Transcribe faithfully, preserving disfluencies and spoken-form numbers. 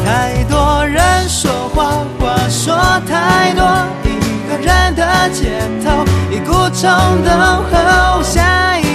太多人说话，话说太多，一个人的街头，一股冲动后，下一